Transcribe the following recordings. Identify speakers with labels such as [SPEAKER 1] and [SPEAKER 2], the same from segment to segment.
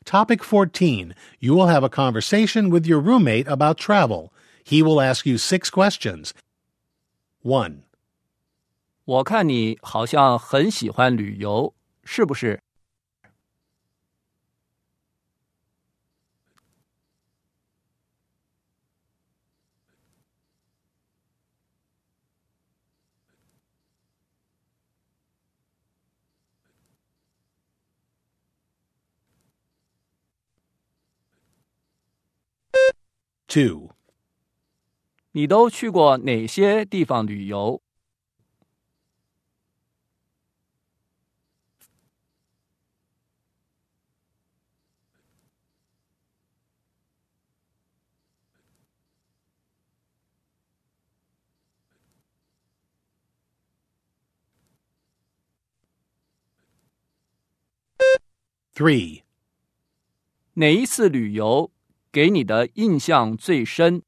[SPEAKER 1] Topic 14. You will have a conversation with your roommate about travel. He will ask you 6 questions. 1.
[SPEAKER 2] 我看你好像很喜欢旅游，是不是？
[SPEAKER 1] 2.
[SPEAKER 2] 你都去过哪些地方旅游？
[SPEAKER 1] 3.
[SPEAKER 2] 哪一次旅游给你的印象最深？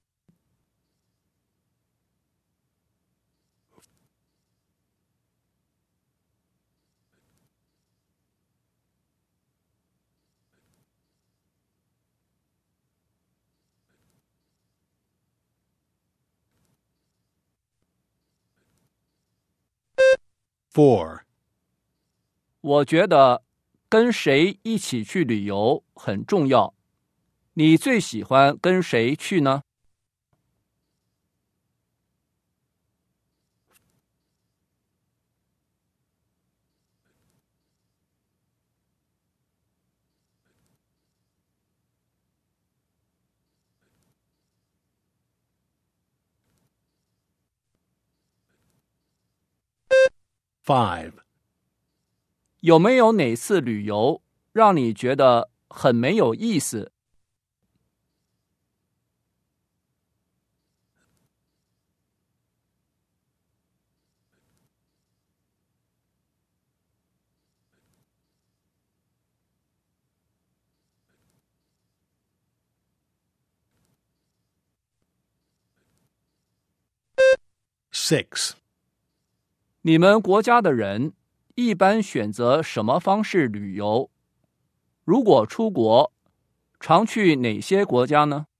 [SPEAKER 1] 4.
[SPEAKER 2] 我觉得跟谁一起去旅游很重要。你最喜欢跟谁去呢？
[SPEAKER 1] 5.
[SPEAKER 2] 有没有哪次旅游让你觉得很没有意思？
[SPEAKER 1] 6.
[SPEAKER 2] 你们国家的人一般选择什么方式旅游？如果出国，常去哪些国家呢？